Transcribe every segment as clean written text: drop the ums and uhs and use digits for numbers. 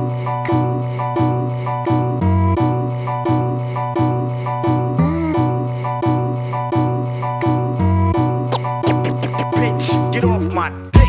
Bitch, get off my dick.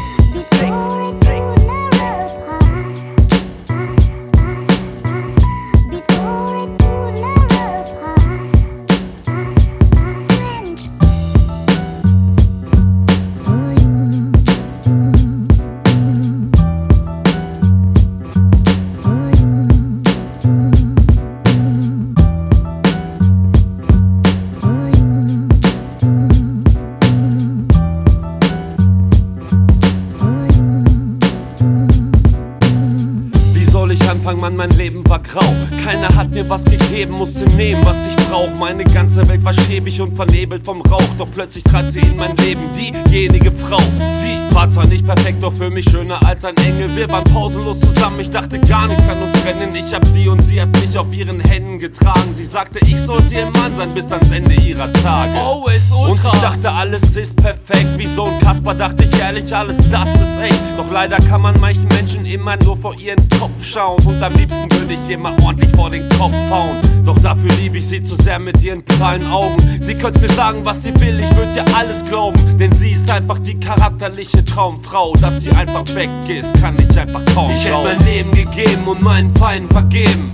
Mann, mein Leben war grau. Keiner hat mir was gegeben, musste nehmen, was ich brauch. Meine ganze Welt war schäbig und vernebelt vom Rauch. Doch plötzlich trat sie in mein Leben, diejenige Frau. Sie war zwar nicht perfekt, doch für mich schöner als ein Engel. Wir waren pausenlos zusammen, ich dachte gar nichts kann uns trennen. Ich hab sie und sie hat mich auf ihren Händen getragen. Sie sagte, ich sollte ihr Mann sein bis ans Ende ihrer Tage. Oh, ist ultra. Und ich dachte, alles ist perfekt. Wie so ein Kasper dachte ich ehrlich, alles das ist echt. Doch leider kann man manchen Menschen immer nur vor ihren Kopf schauen. Und am liebsten würde ich immer ordentlich vor den Kopf hauen. Doch dafür liebe ich sie zu sehr mit ihren prallen Augen. Sie könnte mir sagen, was sie will, ich würde ihr alles glauben. Denn sie ist einfach die charakterliche Traumfrau. Dass sie einfach weg ist, kann ich einfach kaum Ich hätte schauen. mein Leben gegeben und meinen Feinden vergeben.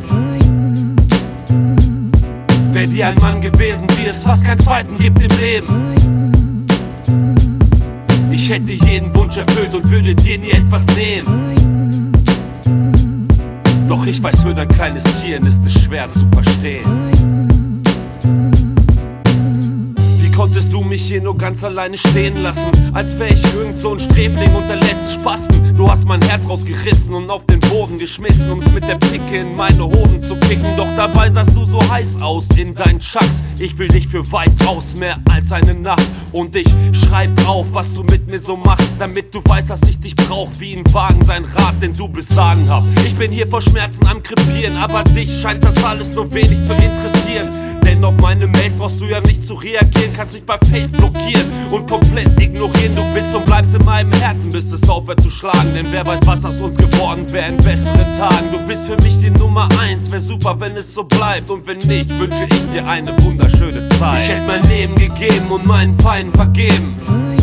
Wär dir ein Mann gewesen, wie es fast keinen zweiten gibt im Leben. Ich hätte jeden Wunsch erfüllt und würde dir nie etwas nehmen. Doch ich weiß, für dein kleines Tier ist es schwer zu verstehen. Wie konntest du mich hier nur ganz alleine stehen lassen? Als wär ich irgend so ein Sträfling und der letzte Spasten. Du hast mein Herz rausgerissen und auf den Boden geschmissen, um's mit der Picke in meine Hoden zu kicken. Doch dabei sahst du so heiß aus in deinen Chucks. Ich will dich für weit raus, mehr als eine Nacht. Und ich schreib auf, was du mit mir so machst, damit du weißt, dass ich dich brauch wie ein Wagen, sein Rad, den du besagen hab. Ich bin hier vor Schmerzen am Krepieren, aber dich scheint das alles nur wenig zu interessieren. Denn auf meine Mails brauchst du ja nicht zu reagieren, kannst mich bei Face blockieren und komplett ignorieren. Du bist und bleibst in meinem Herzen, bis es aufhört zu schlagen. Denn wer weiß, was aus uns geworden wäre in besseren Tagen. Du bist für mich die Nummer 1, wär super, wenn es so bleibt. Und wenn nicht, wünsche ich dir eine wunderschöne Zeit. Ich hätte mein Leben gegeben und meinen Feinden vergeben.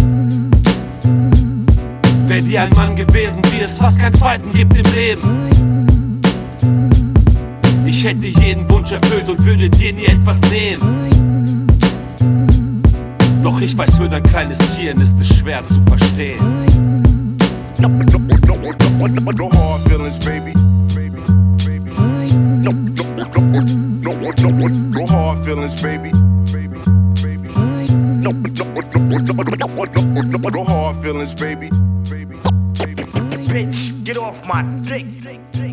Wär dir ein Mann gewesen, wie es fast keinen zweiten gibt im Leben. Ich hätte jeden Wunsch erfüllt und würde dir nie etwas nehmen. Doch ich weiß, für dein kleines Tier ist es schwer zu verstehen. No hard feelings, baby. No hard feelings, baby. No hard feelings, baby. Bitch, get off my dick.